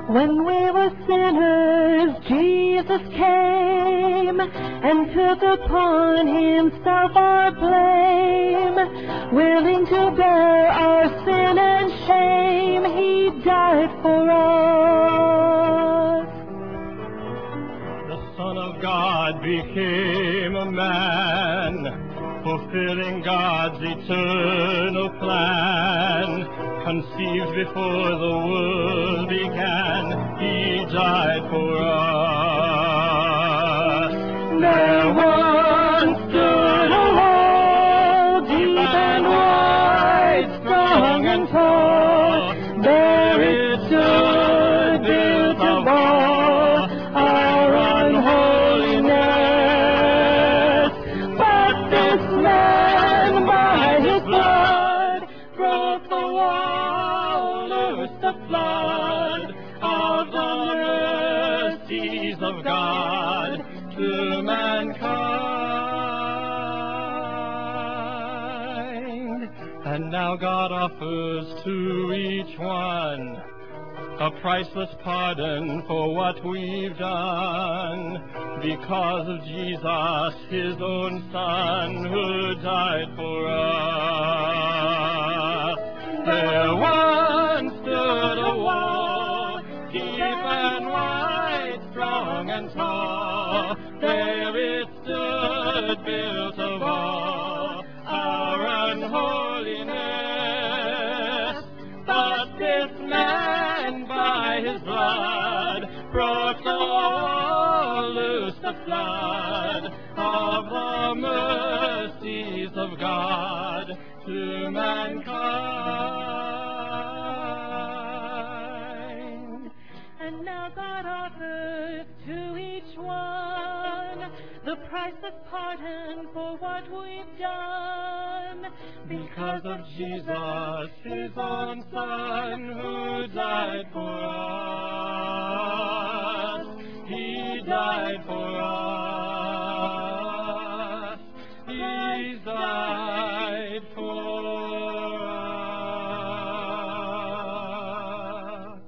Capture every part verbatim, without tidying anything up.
When we were sinners, Jesus came and took upon himself our blame. Willing to bear our sin and shame, he died for us. The Son of God became a man, fulfilling God's eternal plan. Conceived before the world began, he died for us. There once stood a wall, deep and wide, strong and tall. There it stood, built of all our unholiness. But this man, by his blood, broke the wall, loosed the flood of the mercies of God to mankind. And now God offers to each one a priceless pardon for what we've done, because of Jesus, his own Son, who died for us. There once stood a wall, deep and wide, strong and tall. There it stood, built of all our unholiness. But this man, by his blood, broke the wall, loosed the flood of the mercies of God to mankind. And now God offers to each one the priceless pardon for what we've done, because of Jesus, his own Son, who died for us. He died for us. He died for us.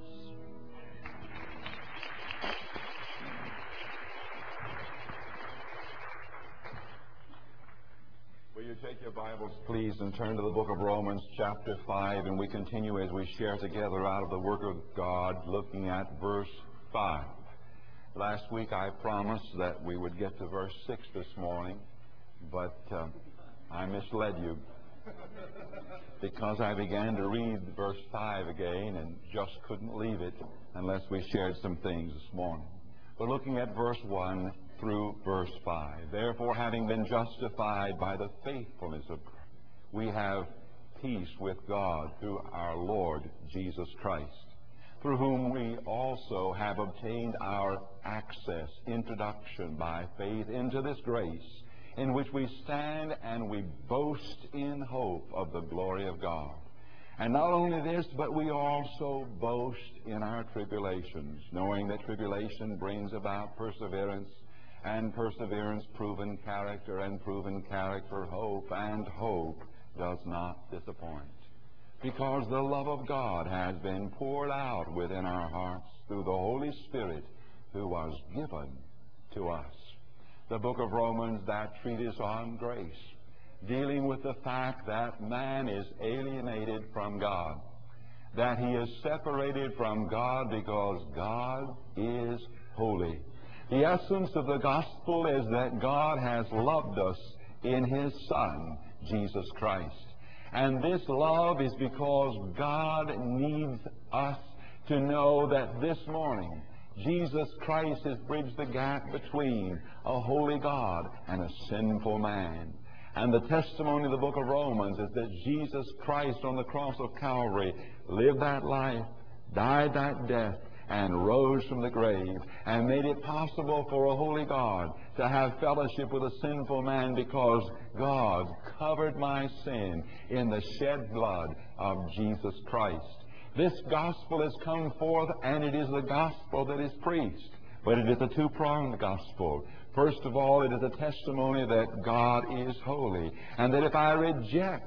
Will you take your Bibles, please, and turn to the book of Romans, chapter five, and we continue as we share together out of the Word of God, looking at verse five. Last week I promised that we would get to verse six this morning, but uh, I misled you because I began to read verse five again and just couldn't leave it unless we shared some things this morning. We're looking at verse one through verse five. Therefore, having been justified by the faithfulness of God, we have peace with God through our Lord Jesus Christ, through whom we also have obtained our access, introduction by faith into this grace, in which we stand and we boast in hope of the glory of God. And not only this, but we also boast in our tribulations, knowing that tribulation brings about perseverance, and perseverance proven character, and proven character hope, and hope does not disappoint. Because the love of God has been poured out within our hearts through the Holy Spirit who was given to us. The book of Romans, that treatise on grace, dealing with the fact that man is alienated from God, that he is separated from God because God is holy. The essence of the gospel is that God has loved us in his Son, Jesus Christ. And this love is because God needs us to know that this morning Jesus Christ has bridged the gap between a holy God and a sinful man. And the testimony of the book of Romans is that Jesus Christ on the cross of Calvary lived that life, died that death, and rose from the grave, and made it possible for a holy God to have fellowship with a sinful man, because God covered my sin in the shed blood of Jesus Christ. This gospel has come forth, and it is the gospel that is preached. But it is a two-pronged gospel. First of all, it is a testimony that God is holy, and that if I reject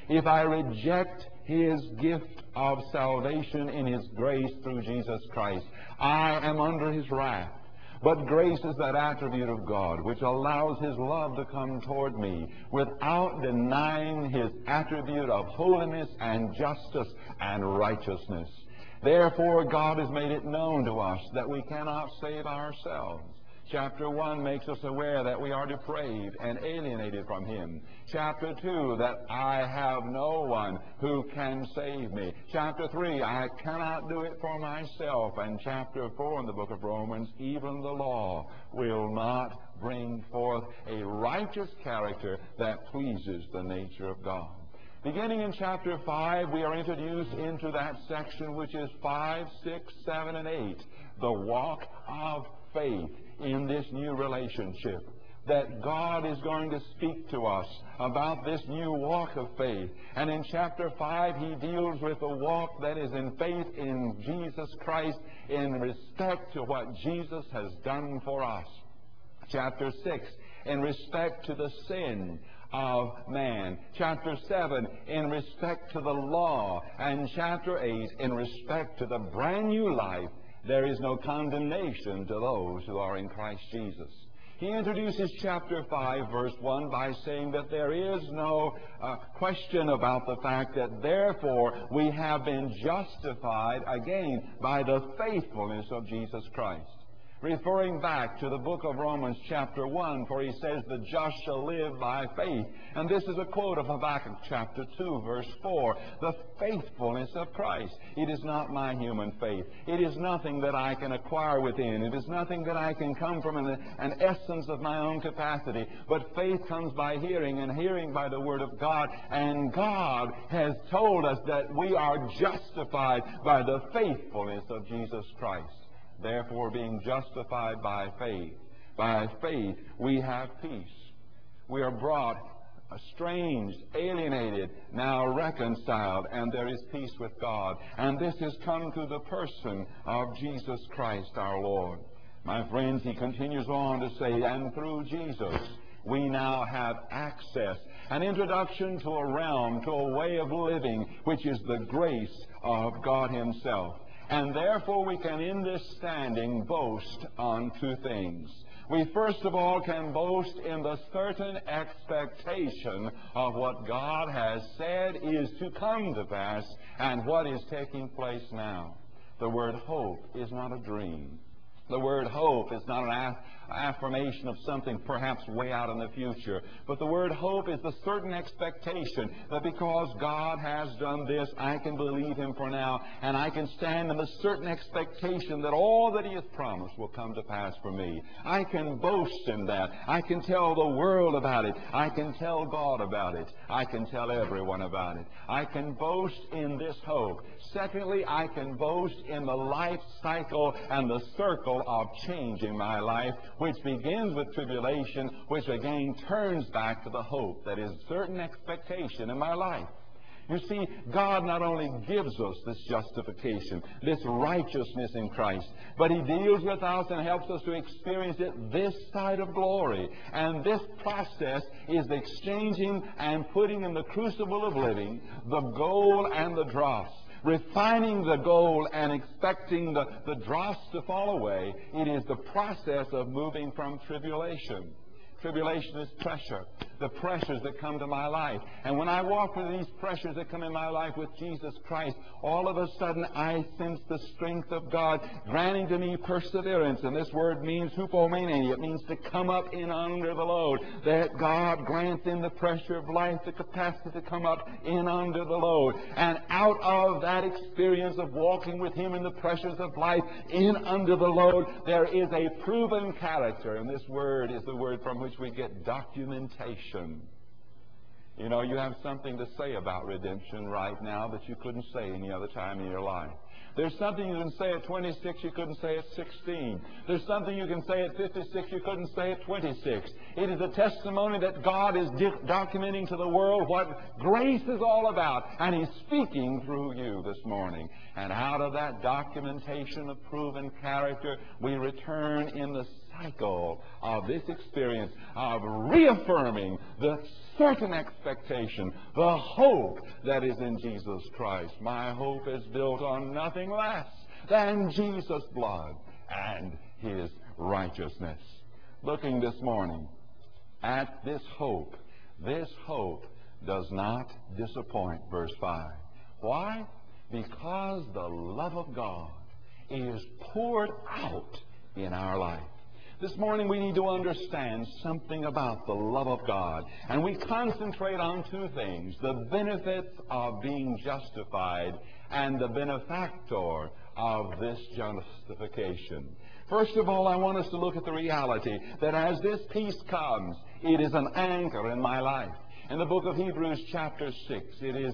if I reject His gift of salvation in His grace through Jesus Christ, I am under His wrath. But grace is that attribute of God which allows His love to come toward me without denying His attribute of holiness and justice and righteousness. Therefore, God has made it known to us that we cannot save ourselves. Chapter one makes us aware that we are depraved and alienated from Him. Chapter two, that I have no one who can save me. Chapter three, I cannot do it for myself. And chapter four in the book of Romans, even the law will not bring forth a righteous character that pleases the nature of God. Beginning in chapter five, we are introduced into that section which is five, six, seven, and eight, the walk of faith in this new relationship. That God is going to speak to us about this new walk of faith. And in chapter five, He deals with the walk that is in faith in Jesus Christ in respect to what Jesus has done for us. Chapter six, in respect to the sin of man. Chapter seven, in respect to the law. And chapter eight, in respect to the brand new life. There is no condemnation to those who are in Christ Jesus. He introduces chapter five, verse one, by saying that there is no uh, question about the fact that therefore we have been justified again by the faithfulness of Jesus Christ. Referring back to the book of Romans chapter one, for he says, the just shall live by faith. And this is a quote of Habakkuk chapter two, verse four. The faithfulness of Christ. It is not my human faith. It is nothing that I can acquire within. It is nothing that I can come from an, an essence of my own capacity. But faith comes by hearing, and hearing by the Word of God. And God has told us that we are justified by the faithfulness of Jesus Christ. Therefore, being justified by faith, by faith we have peace. We are brought estranged, alienated, now reconciled, and there is peace with God. And this has come through the person of Jesus Christ our Lord. My friends, he continues on to say, and through Jesus we now have access, an introduction to a realm, to a way of living, which is the grace of God Himself. And therefore we can in this standing boast on two things. We first of all can boast in the certain expectation of what God has said is to come to pass and what is taking place now. The word hope is not a dream. The word hope is not an aff affirmation of something perhaps way out in the future. But the word hope is the certain expectation that because God has done this, I can believe Him for now, and I can stand in the certain expectation that all that He has promised will come to pass for me. I can boast in that. I can tell the world about it. I can tell God about it. I can tell everyone about it. I can boast in this hope. Secondly, I can boast in the life cycle and the circle of change in my life, which begins with tribulation, which again turns back to the hope that is certain expectation in my life. You see, God not only gives us this justification, this righteousness in Christ, but He deals with us and helps us to experience it this side of glory. And this process is the exchanging and putting in the crucible of living the gold and the dross. Refining the gold and expecting the, the dross to fall away. It is the process of moving from tribulation. Tribulation is pressure, the pressures that come to my life. And when I walk through these pressures that come in my life with Jesus Christ, all of a sudden I sense the strength of God granting to me perseverance. And this word means hupomene. It means to come up in under the load. That God grants in the pressure of life the capacity to come up in under the load. And out of that experience of walking with Him in the pressures of life, in under the load, there is a proven character. And this word is the word from which we get documentation. You know, you have something to say about redemption right now that you couldn't say any other time in your life. There's something you can say at twenty-six you couldn't say at sixteen. There's something you can say at fifty-six you couldn't say at twenty-six. It is a testimony that God is documenting to the world what grace is all about. And He's speaking through you this morning. And out of that documentation of proven character, we return in the cycle of this experience of reaffirming the certain expectation, the hope that is in Jesus Christ. My hope is built on nothing less than Jesus' blood and His righteousness. Looking this morning at this hope, this hope does not disappoint, verse five. Why? Because the love of God is poured out in our life. This morning we need to understand something about the love of God. And we concentrate on two things: the benefits of being justified and the benefactor of this justification. First of all, I want us to look at the reality that as this peace comes, it is an anchor in my life. In the book of Hebrews chapter six, it is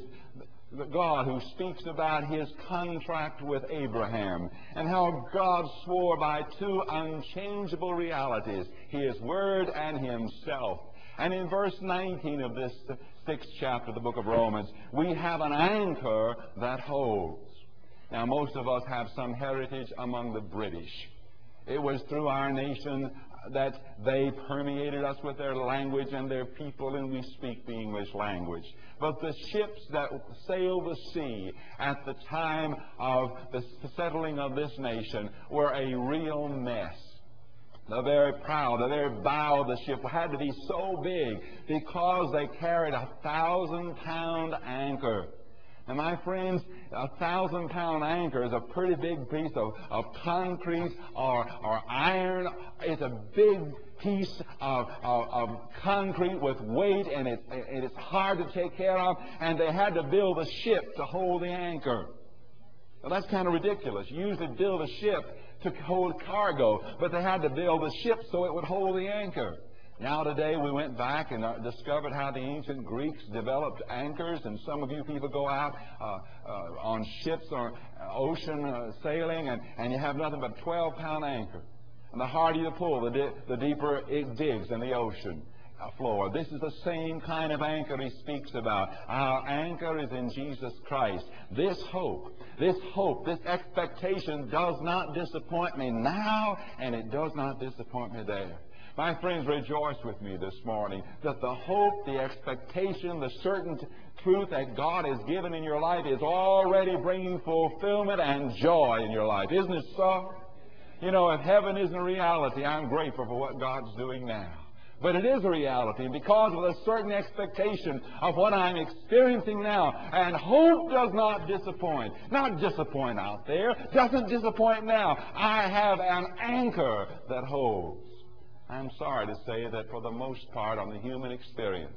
God who speaks about His contract with Abraham and how God swore by two unchangeable realities, His Word and Himself. And in verse nineteen of this sixth chapter of the book of Romans, we have an anchor that holds. Now, most of us have some heritage among the British. It was through our nation that they permeated us with their language and their people, and we speak the English language. But the ships that sailed the sea at the time of the settling of this nation were a real mess. The very prow, the very bow of the ship had to be so big because they carried a thousand pound anchor. And my friends, a thousand pound anchor is a pretty big piece of, of concrete or, or iron. It's a big piece of, of, of concrete with weight, and, it, and it's hard to take care of. And they had to build a ship to hold the anchor. Well, that's kind of ridiculous. You usually build a ship to hold cargo, but they had to build a ship so it would hold the anchor. Now today we went back and uh, discovered how the ancient Greeks developed anchors, and some of you people go out uh, uh, on ships or ocean uh, sailing, and, and you have nothing but a twelve pound anchor. And the harder you pull, the, di the deeper it digs in the ocean floor. This is the same kind of anchor he speaks about. Our anchor is in Jesus Christ. This hope, this hope, this expectation does not disappoint me now, and it does not disappoint me there. My friends, rejoice with me this morning that the hope, the expectation, the certain truth that God has given in your life is already bringing fulfillment and joy in your life. Isn't it so? You know, if heaven isn't a reality, I'm grateful for what God's doing now. But it is a reality because of a certain expectation of what I'm experiencing now. And hope does not disappoint. Not disappoint out there. Doesn't disappoint now. I have an anchor that holds. I'm sorry to say that for the most part on the human experience,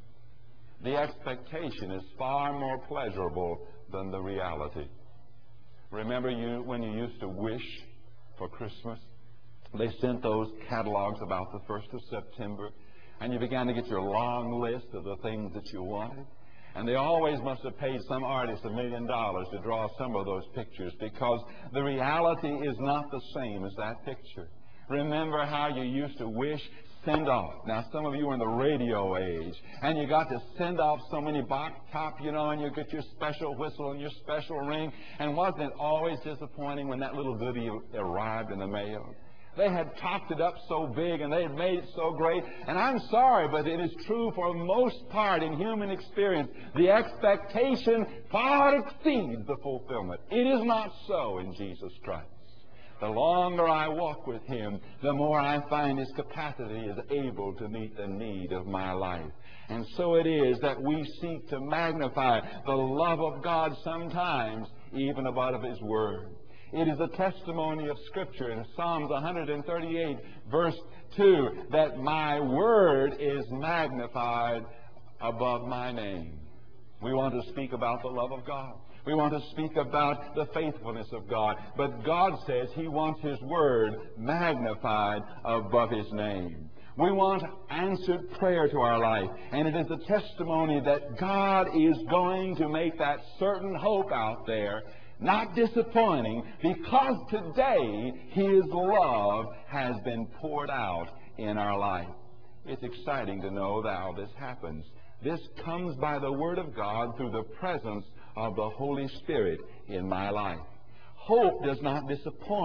the expectation is far more pleasurable than the reality. Remember you when you used to wish for Christmas? They sent those catalogs about the first of September, and you began to get your long list of the things that you wanted. And they always must have paid some artist a million dollars to draw some of those pictures, because the reality is not the same as that picture. Remember how you used to wish, send off. Now, some of you are in the radio age, and you got to send off so many box top, you know, and you get your special whistle and your special ring. And wasn't it always disappointing when that little goodie arrived in the mail? They had topped it up so big, and they had made it so great. And I'm sorry, but it is true for the most part in human experience. The expectation far exceeds the fulfillment. It is not so in Jesus Christ. The longer I walk with Him, the more I find His capacity is able to meet the need of my life. And so it is that we seek to magnify the love of God sometimes, even above His Word. It is a testimony of Scripture in Psalms one thirty-eight, verse two, that my Word is magnified above my name. We want to speak about the love of God. We want to speak about the faithfulness of God. But God says He wants His Word magnified above His name. We want answered prayer to our life. And it is a testimony that God is going to make that certain hope out there not disappointing, because today His love has been poured out in our life. It's exciting to know that how this happens. This comes by the Word of God through the presence of the Holy Spirit in my life. Hope does not disappoint.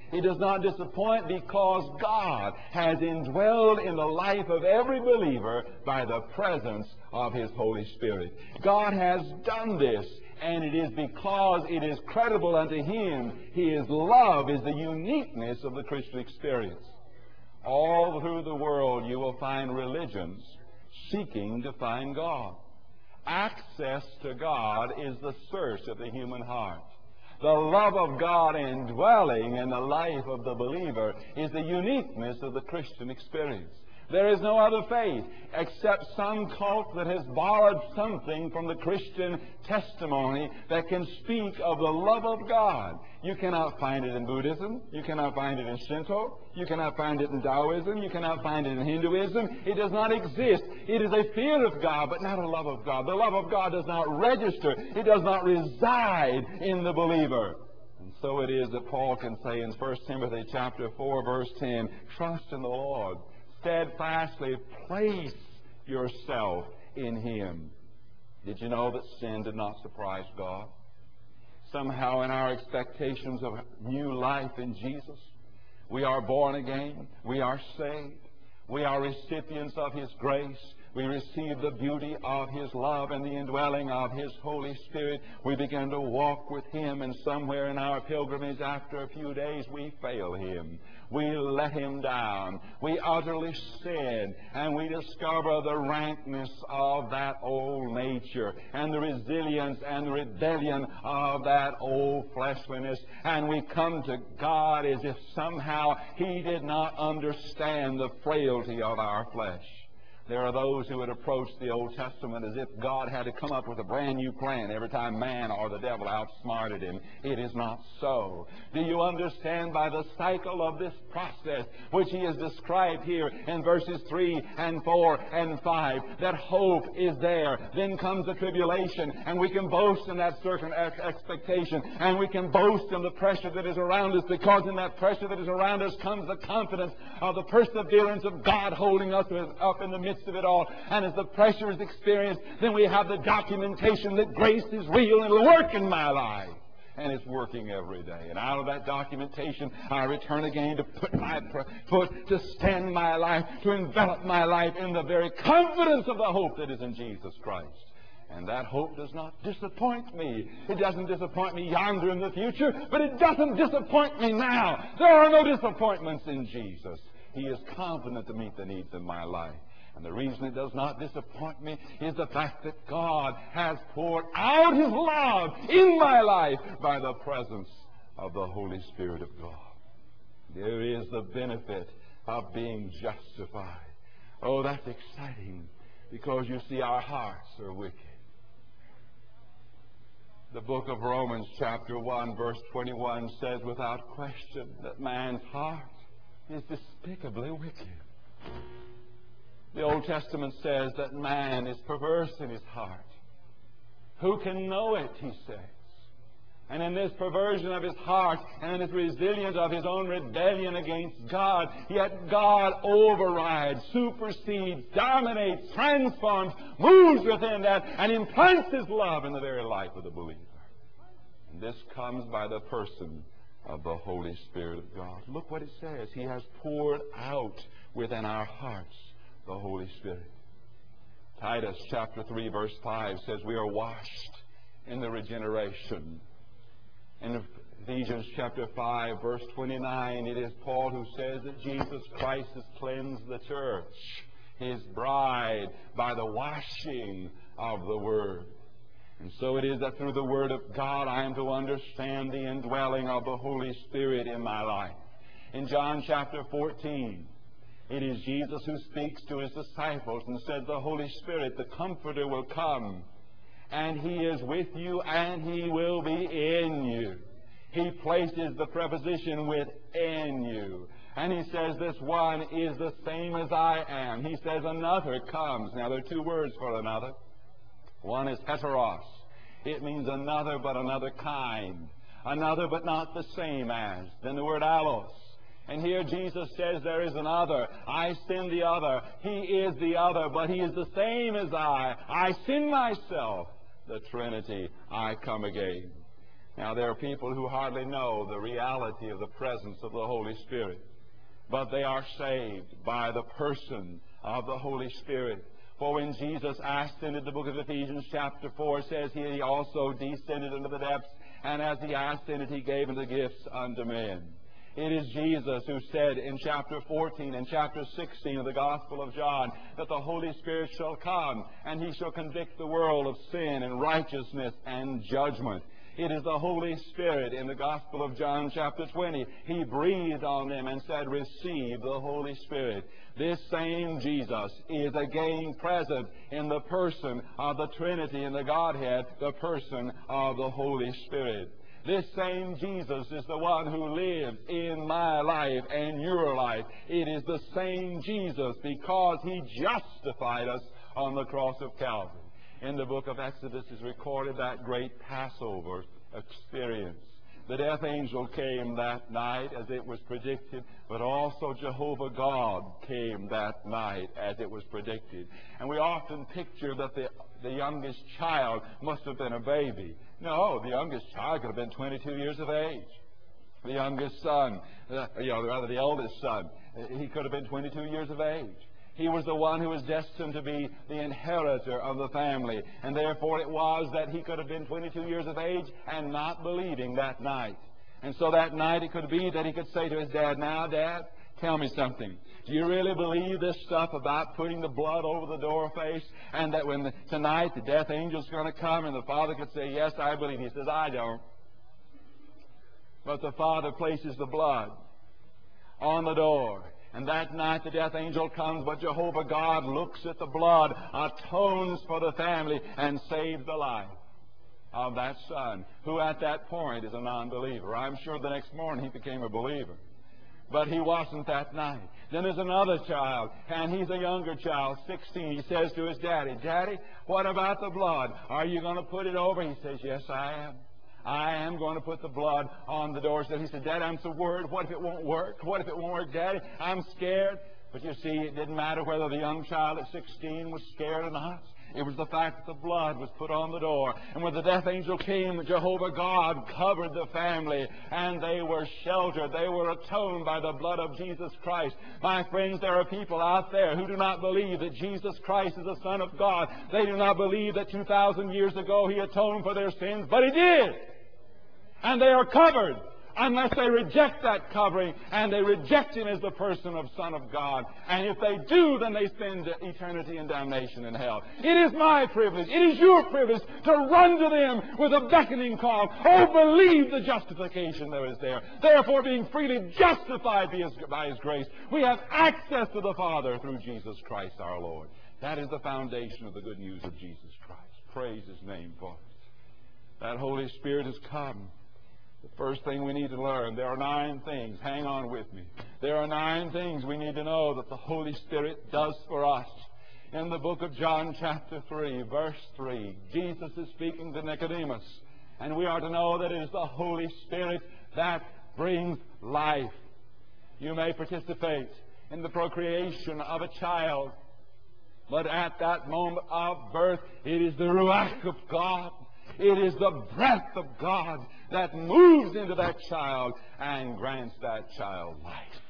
It does not disappoint because God has indwelled in the life of every believer by the presence of His Holy Spirit. God has done this, and it is because it is credible unto Him. His love is the uniqueness of the Christian experience. All through the world you will find religions seeking to find God. Access to God is the search of the human heart. The love of God indwelling in the life of the believer is the uniqueness of the Christian experience. There is no other faith except some cult that has borrowed something from the Christian testimony that can speak of the love of God. You cannot find it in Buddhism. You cannot find it in Shinto. You cannot find it in Taoism. You cannot find it in Hinduism. It does not exist. It is a fear of God, but not a love of God. The love of God does not register. It does not reside in the believer. And so it is that Paul can say in First Timothy chapter four, verse ten, trust in the Lord. Steadfastly place yourself in Him. Did you know that sin did not surprise God? Somehow in our expectations of new life in Jesus, we are born again, we are saved, we are recipients of His grace, we receive the beauty of His love and the indwelling of His Holy Spirit. We begin to walk with Him, and somewhere in our pilgrimage after a few days we fail Him. We let Him down. We utterly sin, and we discover the rankness of that old nature and the resilience and the rebellion of that old fleshliness. And we come to God as if somehow He did not understand the frailty of our flesh. There are those who would approach the Old Testament as if God had to come up with a brand new plan every time man or the devil outsmarted him. It is not so. Do you understand by the cycle of this process, which he has described here in verses three and four and five, that hope is there. Then comes the tribulation, and we can boast in that certain expectation, and we can boast in the pressure that is around us, because in that pressure that is around us comes the confidence of the perseverance of God holding us up in the midst of it all. And as the pressure is experienced, then we have the documentation that grace is real and will work in my life. And it's working every day. And out of that documentation, I return again to put my foot, to stand my life, to envelop my life in the very confidence of the hope that is in Jesus Christ. And that hope does not disappoint me. It doesn't disappoint me yonder in the future, but it doesn't disappoint me now. There are no disappointments in Jesus. He is confident to meet the needs of my life. And the reason it does not disappoint me is the fact that God has poured out His love in my life by the presence of the Holy Spirit of God. There is the benefit of being justified. Oh, that's exciting, because you see, our hearts are wicked. The book of Romans chapter one verse twenty-one says without question that man's heart is despicably wicked. The Old Testament says that man is perverse in his heart. Who can know it, he says. And in this perversion of his heart and in this resilience of his own rebellion against God, yet God overrides, supersedes, dominates, transforms, moves within that, and implants His love in the very life of the believer. And this comes by the person of the Holy Spirit of God. Look what it says. He has poured out within our hearts the Holy Spirit. Titus chapter three verse five says we are washed in the regeneration. In Ephesians chapter five verse twenty-nine, it is Paul who says that Jesus Christ has cleansed the church, His bride, by the washing of the Word. And so it is that through the Word of God I am to understand the indwelling of the Holy Spirit in my life. In John chapter fourteen, it is Jesus who speaks to His disciples and says, the Holy Spirit, the Comforter, will come, and He is with you, and He will be in you. He places the preposition within you. And He says, this one is the same as I am. He says, another comes. Now, there are two words for another. One is heteros. It means another, but another kind. Another, but not the same as. Then the word allos. And here Jesus says there is another. I send the other. He is the other, but He is the same as I. I send myself. The Trinity, I come again. Now, there are people who hardly know the reality of the presence of the Holy Spirit, but they are saved by the person of the Holy Spirit. For when Jesus ascended, the book of Ephesians chapter four says, He also descended into the depths, and as He ascended, He gave the gifts unto men. It is Jesus who said in chapter fourteen and chapter sixteen of the Gospel of John that the Holy Spirit shall come, and He shall convict the world of sin and righteousness and judgment. It is the Holy Spirit in the Gospel of John chapter twenty. He breathed on them and said, receive the Holy Spirit. This same Jesus is again present in the person of the Trinity in the Godhead, the person of the Holy Spirit. This same Jesus is the one who lives in my life and your life. It is the same Jesus because He justified us on the cross of Calvary. In the book of Exodus is recorded that great Passover experience. The death angel came that night as it was predicted, but also Jehovah God came that night as it was predicted. And we often picture that the, the youngest child must have been a baby. No, the youngest child could have been twenty-two years of age. The youngest son, uh, you know, rather the eldest son, he could have been twenty-two years of age. He was the one who was destined to be the inheritor of the family. And therefore it was that he could have been twenty-two years of age and not believing that night. And so that night it could be that he could say to his dad, now, Dad, tell me something. Do you really believe this stuff about putting the blood over the door face? And that when the, tonight the death angel's going to come? And the father could say, yes, I believe. He says, I don't. But the father places the blood on the door. And that night the death angel comes, but Jehovah God looks at the blood, atones for the family, and saves the life of that son, who at that point is a non-believer. I'm sure the next morning he became a believer. But he wasn't that night. Then there's another child, and he's a younger child, sixteen. He says to his daddy, Daddy, what about the blood? Are you going to put it over? He says, yes, I am. I am going to put the blood on the doorstep. He said, Dad, I'm so worried. What if it won't work? What if it won't work, Daddy? I'm scared. But you see, it didn't matter whether the young child at sixteen was scared or not. It was the fact that the blood was put on the door. And when the death angel came, Jehovah God covered the family, and they were sheltered. They were atoned by the blood of Jesus Christ. My friends, there are people out there who do not believe that Jesus Christ is the Son of God. They do not believe that two thousand years ago He atoned for their sins, but He did. And they are covered unless they reject that covering and they reject Him as the person of Son of God. And if they do, then they spend eternity in damnation in hell. It is my privilege, it is your privilege to run to them with a beckoning call. Oh, believe the justification that is there. Therefore, being freely justified by His grace, we have access to the Father through Jesus Christ our Lord. That is the foundation of the good news of Jesus Christ. Praise His name for us. That Holy Spirit has come. The first thing we need to learn, there are nine things. Hang on with me. There are nine things we need to know that the Holy Spirit does for us. In the book of John chapter three, verse three, Jesus is speaking to Nicodemus. And we are to know that it is the Holy Spirit that brings life. You may participate in the procreation of a child, but at that moment of birth, it is the Ruach of God. It is the breath of God that moves into that child and grants that child life.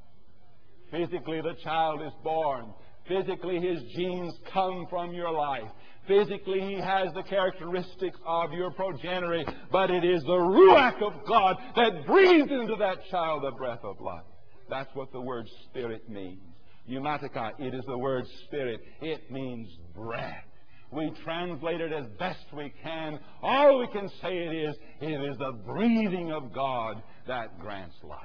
Physically, the child is born. Physically, his genes come from your life. Physically, he has the characteristics of your progeny, but it is the Ruach of God that breathes into that child the breath of life. That's what the word spirit means. Pneumatica, it is the word spirit. It means breath. We translate it as best we can. All we can say it is, it is the breathing of God that grants life.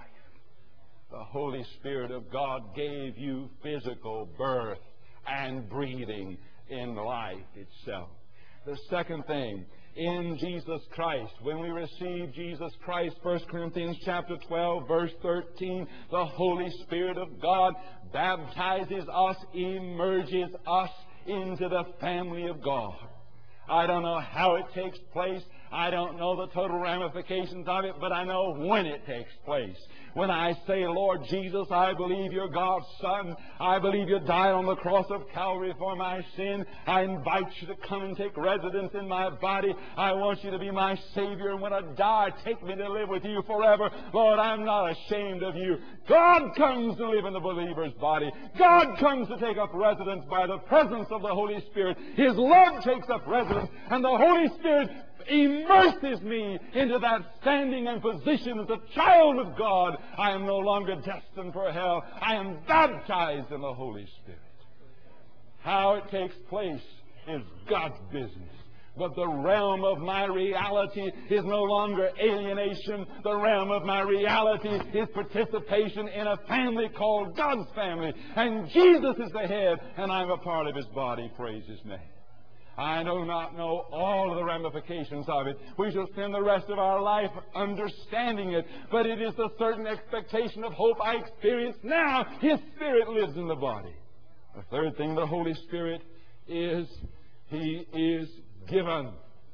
The Holy Spirit of God gave you physical birth and breathing in life itself. The second thing, in Jesus Christ, when we receive Jesus Christ, First Corinthians chapter twelve, verse thirteen, the Holy Spirit of God baptizes us, emerges us into the family of God. I don't know how it takes place. I don't know the total ramifications of it, but I know when it takes place. When I say, Lord Jesus, I believe you're God's Son. I believe you died on the cross of Calvary for my sin. I invite you to come and take residence in my body. I want you to be my Savior. And when I die, take me to live with you forever. Lord, I'm not ashamed of you. God comes to live in the believer's body. God comes to take up residence by the presence of the Holy Spirit. His love takes up residence, and the Holy Spirit immerses me into that standing and position as a child of God. I am no longer destined for hell. I am baptized in the Holy Spirit. How it takes place is God's business. But the realm of my reality is no longer alienation. The realm of my reality is participation in a family called God's family. And Jesus is the head, and I'm a part of His body. Praise His name. I do not know all of the ramifications of it. We shall spend the rest of our life understanding it. But it is a certain expectation of hope I experience now. His Spirit lives in the body. The third thing the Holy Spirit is, He is given.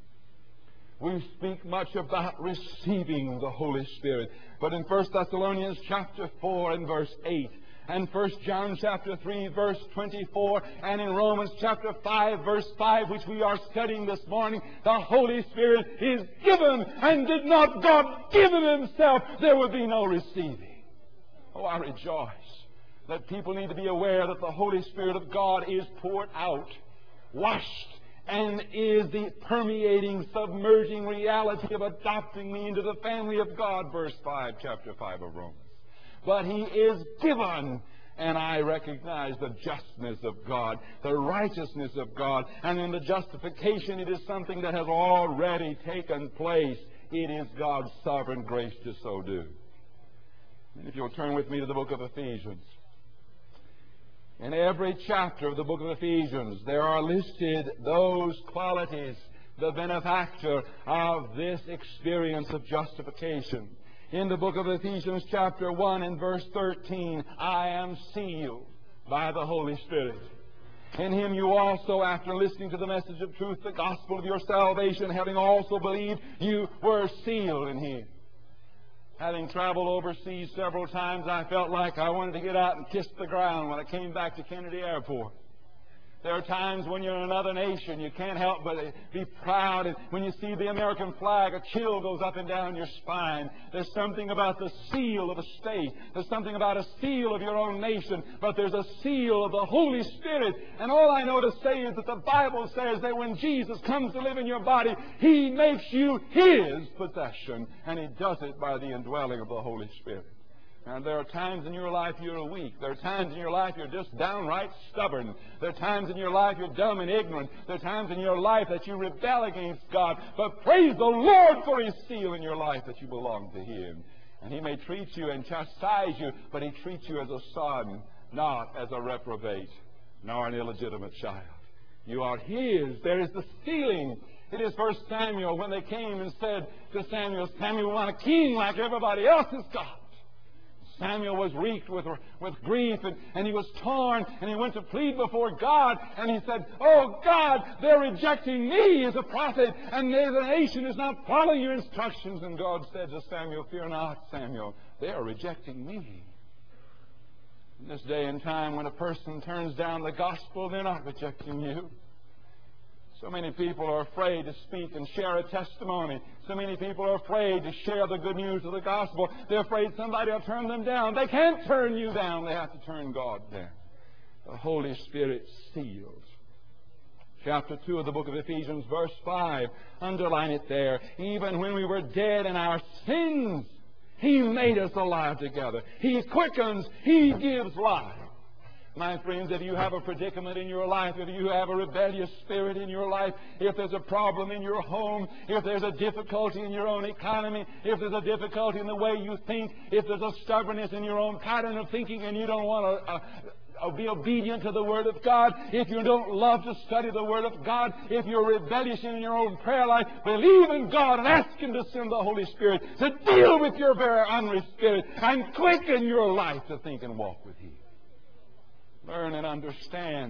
We speak much about receiving the Holy Spirit. But in First Thessalonians chapter four and verse eight, and First John chapter three, verse twenty-four, and in Romans chapter five, verse five, which we are studying this morning, the Holy Spirit is given, and did not God give it Himself, there would be no receiving. Oh, I rejoice that people need to be aware that the Holy Spirit of God is poured out, washed, and is the permeating, submerging reality of adopting me into the family of God, verse five, chapter five of Romans. But He is given, and I recognize the justness of God, the righteousness of God, and in the justification it is something that has already taken place. It is God's sovereign grace to so do. And if you'll turn with me to the book of Ephesians. In every chapter of the book of Ephesians, there are listed those qualities, the benefactor of this experience of justification. In the book of Ephesians chapter one and verse thirteen, I am sealed by the Holy Spirit. In Him you also, after listening to the message of truth, the gospel of your salvation, having also believed, you were sealed in Him. Having traveled overseas several times, I felt like I wanted to get out and kiss the ground when I came back to Kennedy Airport. There are times when you're in another nation, you can't help but be proud. And when you see the American flag, a chill goes up and down your spine. There's something about the seal of a state. There's something about a seal of your own nation. But there's a seal of the Holy Spirit. And all I know to say is that the Bible says that when Jesus comes to live in your body, He makes you His possession. And He does it by the indwelling of the Holy Spirit. And there are times in your life you're weak. There are times in your life you're just downright stubborn. There are times in your life you're dumb and ignorant. There are times in your life that you rebel against God. But praise the Lord for His seal in your life that you belong to Him. And He may treat you and chastise you, but He treats you as a son, not as a reprobate, nor an illegitimate child. You are His. There is the sealing. It is First Samuel when they came and said to Samuel, Samuel, we want a king like everybody else has got. Samuel was wreaked with, with grief, and, and he was torn, and he went to plead before God, and he said, oh God, they're rejecting me as a prophet, and the nation is not following your instructions. And God said to Samuel, fear not, Samuel, they are rejecting me. In this day and time when a person turns down the gospel, they're not rejecting you. So many people are afraid to speak and share a testimony. So many people are afraid to share the good news of the gospel. They're afraid somebody will turn them down. They can't turn you down. They have to turn God down. The Holy Spirit seals. Chapter two of the book of Ephesians, verse five. Underline it there. Even when we were dead in our sins, He made us alive together. He quickens. He gives life. My friends, if you have a predicament in your life, if you have a rebellious spirit in your life, if there's a problem in your home, if there's a difficulty in your own economy, if there's a difficulty in the way you think, if there's a stubbornness in your own pattern of thinking and you don't want to uh, uh, be obedient to the Word of God, if you don't love to study the Word of God, if you're rebellious in your own prayer life, believe in God and ask Him to send the Holy Spirit to deal with your very unreal spirit and quicken your life to think and walk with Him. Learn and understand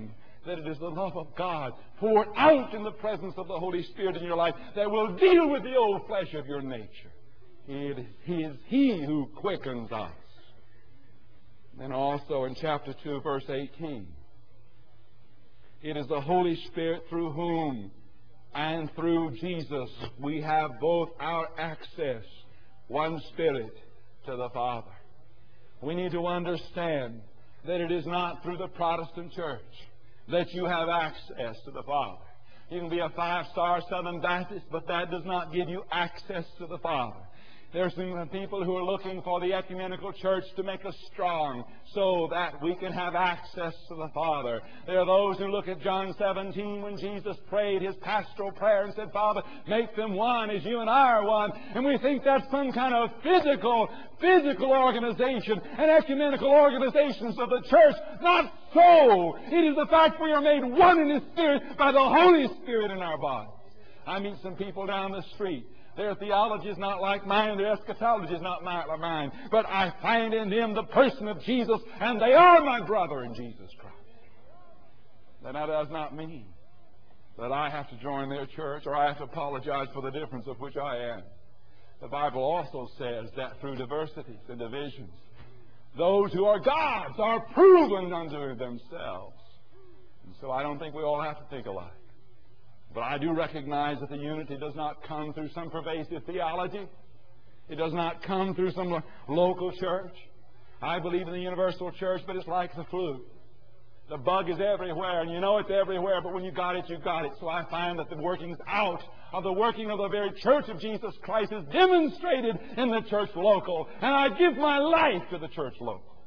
that it is the love of God poured out in the presence of the Holy Spirit in your life that will deal with the old flesh of your nature. It is He who quickens us. Then also in chapter two, verse eighteen, it is the Holy Spirit through whom and through Jesus we have both our access, one Spirit, to the Father. We need to understand that it is not through the Protestant church that you have access to the Father. You can be a five-star Southern Baptist, but that does not give you access to the Father. There's some people who are looking for the ecumenical church to make us strong so that we can have access to the Father. There are those who look at John seventeen when Jesus prayed His pastoral prayer and said, Father, make them one as you and I are one. And we think that's some kind of physical, physical organization, and ecumenical organizations of the church. Not so. It is the fact we are made one in His Spirit by the Holy Spirit in our bodies. I meet some people down the street. Their theology is not like mine, their eschatology is not like mine. But I find in them the person of Jesus, and they are my brother in Jesus Christ. Then that does not mean that I have to join their church or I have to apologize for the difference of which I am. The Bible also says that through diversities and divisions, those who are God's are proven unto themselves. And so I don't think we all have to think alike. But I do recognize that the unity does not come through some pervasive theology. It does not come through some local church. I believe in the universal church, but it's like the flu. The bug is everywhere, and you know it's everywhere, but when you got it, you got it. So I find that the workings out of the working of the very church of Jesus Christ is demonstrated in the church local. And I give my life to the church local.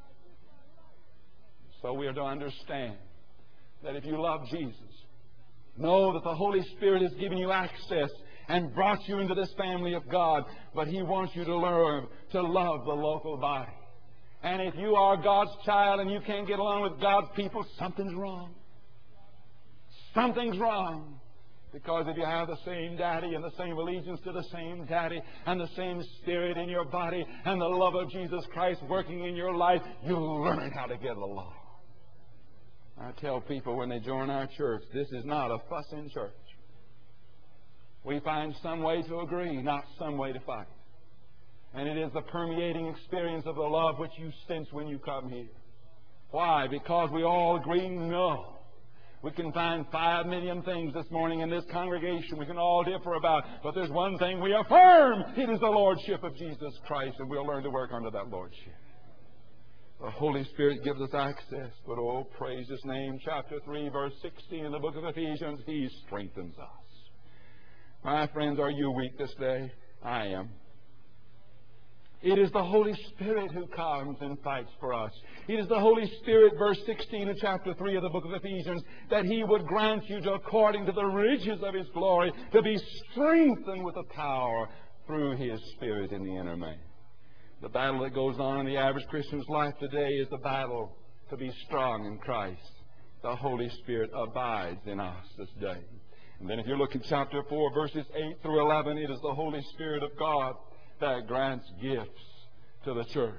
So we are to understand that if you love Jesus, know that the Holy Spirit has given you access and brought you into this family of God, but He wants you to learn to love the local body. And if you are God's child and you can't get along with God's people, something's wrong. Something's wrong. Because if you have the same daddy and the same allegiance to the same daddy and the same Spirit in your body and the love of Jesus Christ working in your life, you'll learn how to get along. I tell people when they join our church, this is not a fussing church. We find some way to agree, not some way to fight. And it is the permeating experience of the love which you sense when you come here. Why? Because we all agree, no. We can find five million things this morning in this congregation we can all differ about. But there's one thing we affirm. It is the Lordship of Jesus Christ, and we'll learn to work under that Lordship. The Holy Spirit gives us access, but oh, praise His name. Chapter three, verse sixteen in the book of Ephesians, He strengthens us. My friends, are you weak this day? I am. It is the Holy Spirit who comes and fights for us. It is the Holy Spirit, verse sixteen of chapter three of the book of Ephesians, that He would grant you to, according to the riches of His glory, to be strengthened with the power through His Spirit in the inner man. The battle that goes on in the average Christian's life today is the battle to be strong in Christ. The Holy Spirit abides in us this day. And then if you look at chapter four, verses eight through eleven, it is the Holy Spirit of God that grants gifts to the church.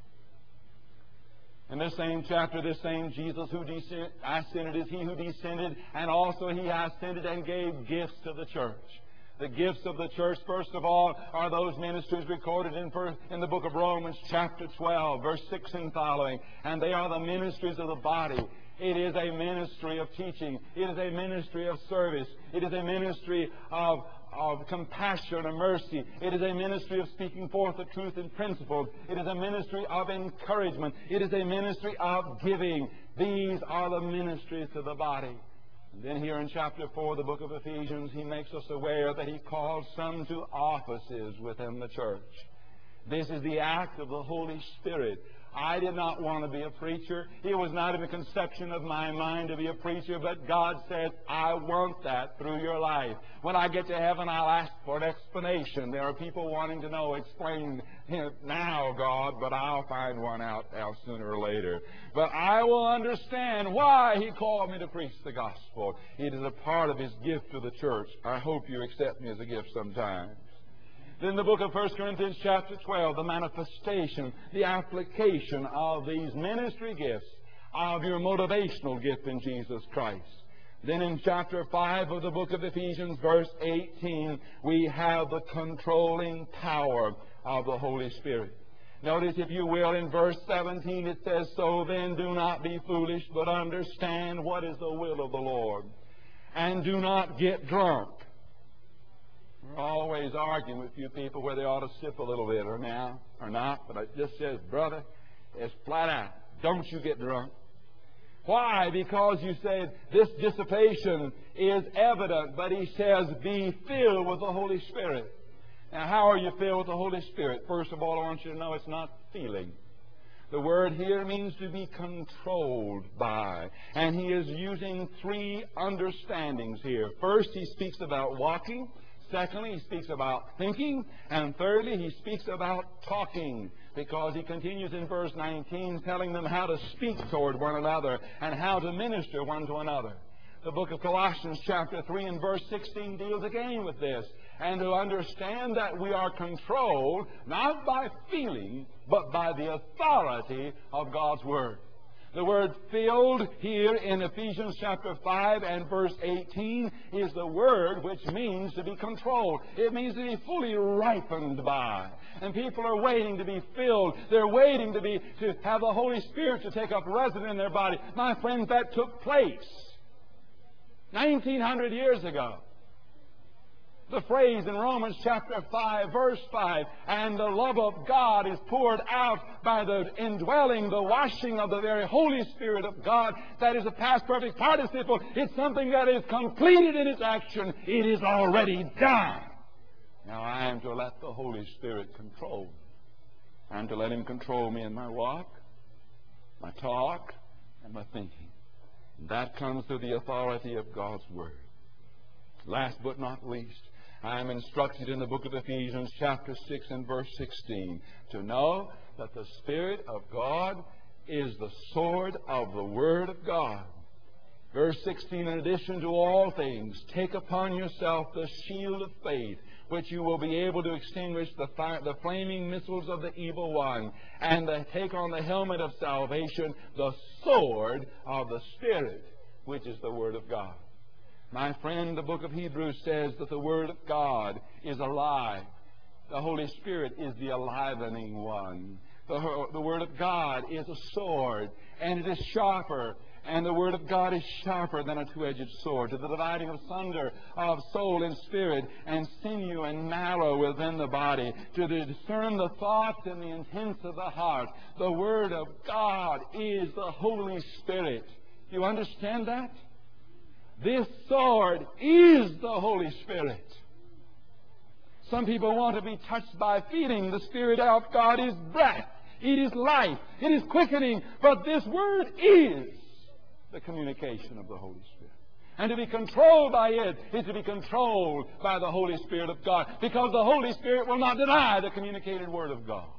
In this same chapter, this same Jesus who descended, ascended is He who descended, and also He ascended and gave gifts to the church. The gifts of the church, first of all, are those ministries recorded in, in the book of Romans, chapter twelve, verse six and following. And they are the ministries of the body. It is a ministry of teaching. It is a ministry of service. It is a ministry of, of compassion and mercy. It is a ministry of speaking forth the truth and principles. It is a ministry of encouragement. It is a ministry of giving. These are the ministries to the body. And then here in chapter four of the book of Ephesians, he makes us aware that He calls some to offices within the church. This is the act of the Holy Spirit. I did not want to be a preacher. It was not in the conception of my mind to be a preacher, but God says, I want that through your life. When I get to heaven, I'll ask for an explanation. There are people wanting to know, explain now, God, but I'll find one out, out sooner or later. But I will understand why He called me to preach the gospel. It is a part of His gift to the church. I hope you accept me as a gift sometime. Then the book of First Corinthians chapter twelve, the manifestation, the application of these ministry gifts of your motivational gift in Jesus Christ. Then in chapter five of the book of Ephesians, verse eighteen, we have the controlling power of the Holy Spirit. Notice, if you will, in verse seventeen it says, "So then do not be foolish, but understand what is the will of the Lord. And do not get drunk." We're always arguing with you people whether they ought to sip a little bit or now or not, but it just says, brother, it's flat out, don't you get drunk. Why? Because you said this dissipation is evident, but he says, be filled with the Holy Spirit. Now, how are you filled with the Holy Spirit? First of all, I want you to know it's not feeling. The word here means to be controlled by. And he is using three understandings here. First, he speaks about walking. Secondly, he speaks about thinking. And thirdly, he speaks about talking, because he continues in verse nineteen telling them how to speak toward one another and how to minister one to another. The book of Colossians chapter three and verse sixteen deals again with this. And to understand that we are controlled not by feeling, but by the authority of God's Word. The word filled here in Ephesians chapter five and verse eighteen is the word which means to be controlled. It means to be fully ripened by. And people are waiting to be filled. They're waiting to be to have the Holy Spirit to take up residence in their body. My friends, that took place nineteen hundred years ago. The phrase in Romans chapter five, verse five, "And the love of God is poured out by the indwelling, the washing of the very Holy Spirit of God." That is a past perfect participle. It's something that is completed in its action. It is already done. Now I am to let the Holy Spirit control. I am to let Him control me in my walk, my talk, and my thinking. And that comes through the authority of God's Word. Last but not least, I am instructed in the book of Ephesians chapter six and verse sixteen to know that the Spirit of God is the sword of the Word of God. Verse sixteen, "In addition to all things, take upon yourself the shield of faith, which you will be able to extinguish the, fire, the flaming missiles of the evil one, and to take on the helmet of salvation, the sword of the Spirit, which is the Word of God." My friend, the book of Hebrews says that the Word of God is alive. The Holy Spirit is the enlivening one. The, the Word of God is a sword, and it is sharper. And the Word of God is sharper than a two-edged sword, to the dividing asunder of soul and spirit, and sinew and marrow within the body, to discern the thoughts and the intents of the heart. The Word of God is the Holy Spirit. Do you understand that? This sword is the Holy Spirit. Some people want to be touched by feeling. The Spirit of God is breath. It is life. It is quickening. But this Word is the communication of the Holy Spirit. And to be controlled by it is to be controlled by the Holy Spirit of God, because the Holy Spirit will not deny the communicated Word of God.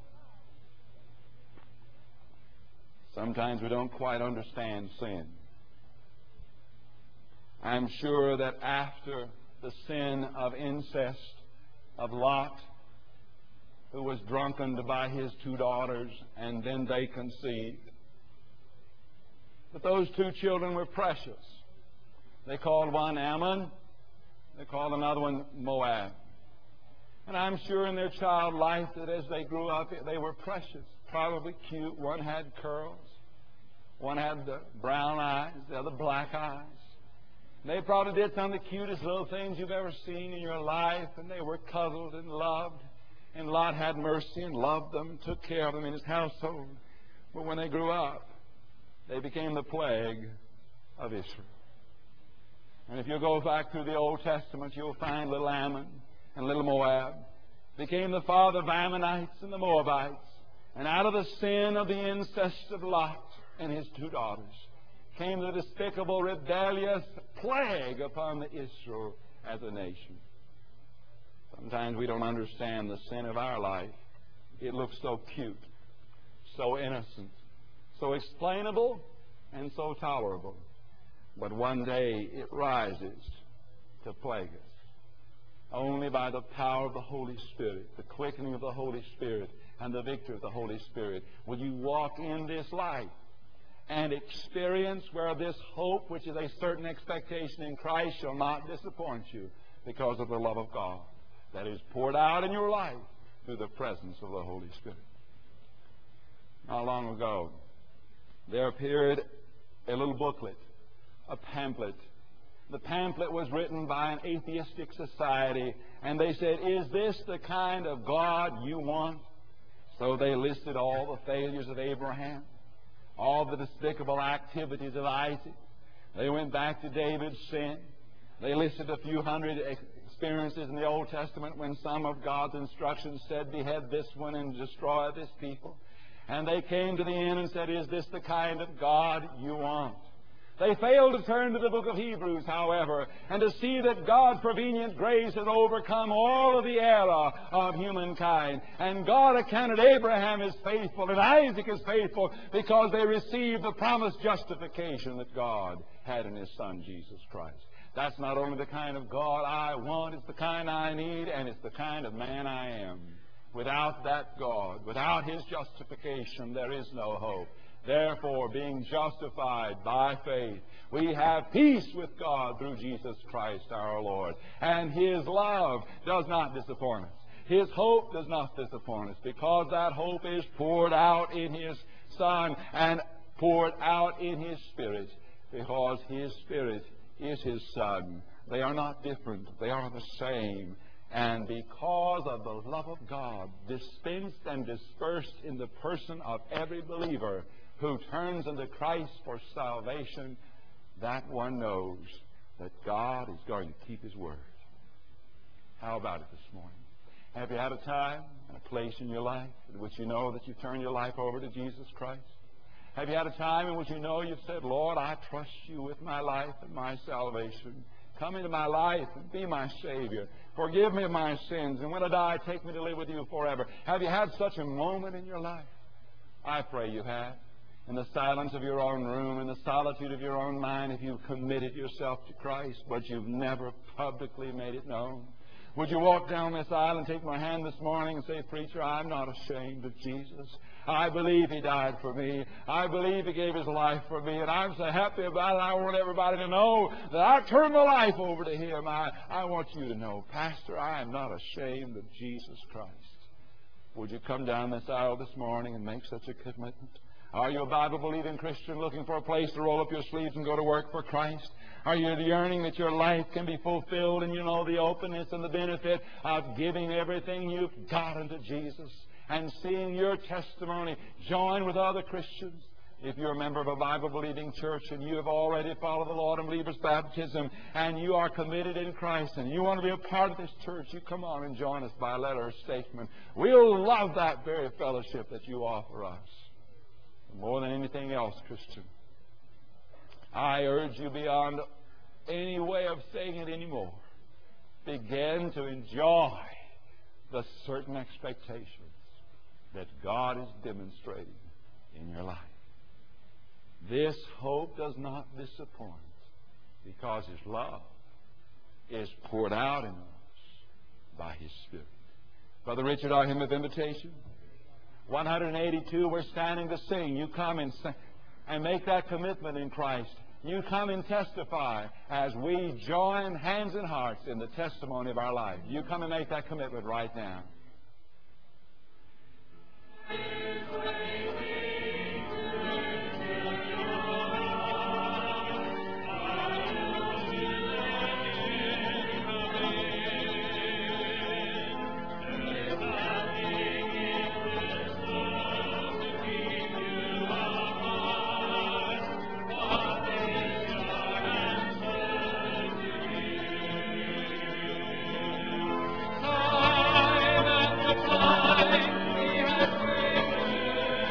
Sometimes we don't quite understand sin. I'm sure that after the sin of incest of Lot, who was drunken by his two daughters, and then they conceived, that those two children were precious. They called one Ammon, they called another one Moab. And I'm sure in their child life that as they grew up, they were precious, probably cute. One had curls, one had the brown eyes, the other black eyes. They probably did some of the cutest little things you've ever seen in your life, and they were cuddled and loved. And Lot had mercy and loved them and took care of them in his household. But when they grew up, they became the plague of Israel. And if you go back through the Old Testament, you'll find little Ammon and little Moab became the father of Ammonites and the Moabites. And out of the sin of the incest of Lot and his two daughters came the despicable, rebellious plague upon the Israel as a nation. Sometimes we don't understand the sin of our life. It looks so cute, so innocent, so explainable, and so tolerable. But one day it rises to plague us. Only by the power of the Holy Spirit, the quickening of the Holy Spirit, and the victory of the Holy Spirit will you walk in this life and experience where this hope, which is a certain expectation in Christ, shall not disappoint you because of the love of God that is poured out in your life through the presence of the Holy Spirit. Not long ago, there appeared a little booklet, a pamphlet. The pamphlet was written by an atheistic society, and they said, "Is this the kind of God you want?" So they listed all the failures of Abraham, all the despicable activities of Isaac. They went back to David's sin. They listed a few hundred experiences in the Old Testament when some of God's instructions said, "Behead this one and destroy this people." And they came to the end and said, "Is this the kind of God you want?" They failed to turn to the book of Hebrews, however, and to see that God's prevenient grace has overcome all of the error of humankind. And God accounted Abraham as faithful and Isaac as faithful because they received the promised justification that God had in His Son, Jesus Christ. That's not only the kind of God I want, it's the kind I need, and it's the kind of man I am. Without that God, without His justification, there is no hope. Therefore, being justified by faith, we have peace with God through Jesus Christ our Lord. And His love does not disappoint us. His hope does not disappoint us, because that hope is poured out in His Son and poured out in His Spirit, because His Spirit is His Son. They are not different. They are the same. And because of the love of God dispensed and dispersed in the person of every believer who turns unto Christ for salvation, that one knows that God is going to keep His word. How about it this morning? Have you had a time and a place in your life in which you know that you turn your life over to Jesus Christ? Have you had a time in which you know you've said, "Lord, I trust you with my life and my salvation. Come into my life and be my Savior. Forgive me of my sins, and when I die, take me to live with you forever." Have you had such a moment in your life? I pray you have. In the silence of your own room, in the solitude of your own mind, if you've committed yourself to Christ, but you've never publicly made it known. Would you walk down this aisle and take my hand this morning and say, "Preacher, I'm not ashamed of Jesus. I believe He died for me. I believe He gave His life for me, and I'm so happy about it. I want everybody to know that I turned my life over to Him. I, I want you to know, Pastor, I am not ashamed of Jesus Christ." Would you come down this aisle this morning and make such a commitment? Are you a Bible-believing Christian looking for a place to roll up your sleeves and go to work for Christ? Are you yearning that your life can be fulfilled and you know the openness and the benefit of giving everything you've got unto Jesus and seeing your testimony join with other Christians? If you're a member of a Bible-believing church and you have already followed the Lord in believer's baptism and you are committed in Christ and you want to be a part of this church, you come on and join us by letter or statement. We'll love that very fellowship that you offer us. More than anything else, Christian, I urge you beyond any way of saying it anymore, begin to enjoy the certain expectations that God is demonstrating in your life. This hope does not disappoint because His love is poured out in us by His Spirit. Brother Richard, our hymn of invitation, one eighty-two, we're standing to sing. You come and, and make that commitment in Christ. You come and testify as we join hands and hearts in the testimony of our life. You come and make that commitment right now. Time after time He has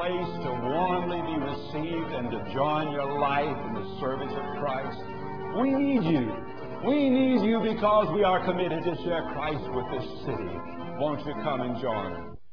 place to warmly be received and to join your life in the service of Christ? We need you. We need you because we are committed to share Christ with this city. Won't you come and join us?